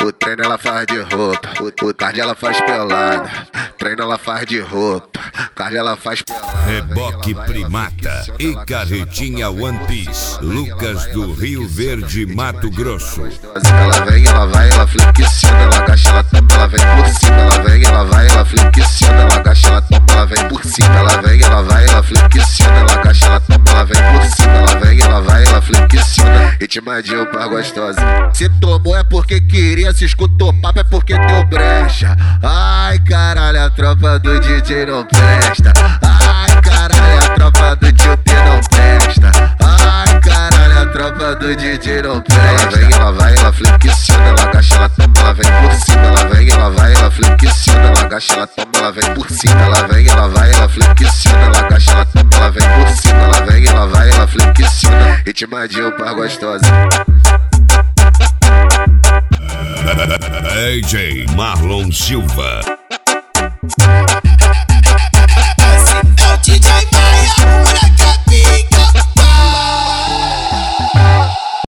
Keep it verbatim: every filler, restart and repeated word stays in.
O treino ela faz de roupa, o, o card ela faz pelada. Treino ela faz de roupa, card ela faz pelada. Reboque Primata e Carretinha One Piece. Lucas do Rio Verde, Mato Grosso. Ela vem, ela vai, ela flexiona, ela agacha, ela toma, ela vem por cima. Ela vem, ela vai, ela flexiona, ela agacha, ela toma, ela vem por cima. Ela vem, ela vai, ela flexiona, ela agacha, ela toma, ela vem por cima. Ela vem, ela vai, ela flexiona, ritmadinho pra gostosa. Se tomou é porque queria, se escutou papo é porque deu brecha. Ai caralho, a tropa do D J não presta. Ai caralho, a tropa do tio T não presta. Ai caralho, a tropa do D J não presta. Ela vem, ela vai, ela flexiona, ela agacha, ela toma, ela vem por cima. Ela vem, ela vai, ela flexiona, ela agacha, ela toma, ela vem por cima. Ela vem, ela vai, ela flexiona, ela agacha, ela toma, ela vem por cima. Ela vem, ela vai, ela flexiona, ritmadinho pra gostosa. D J Marlon Silva.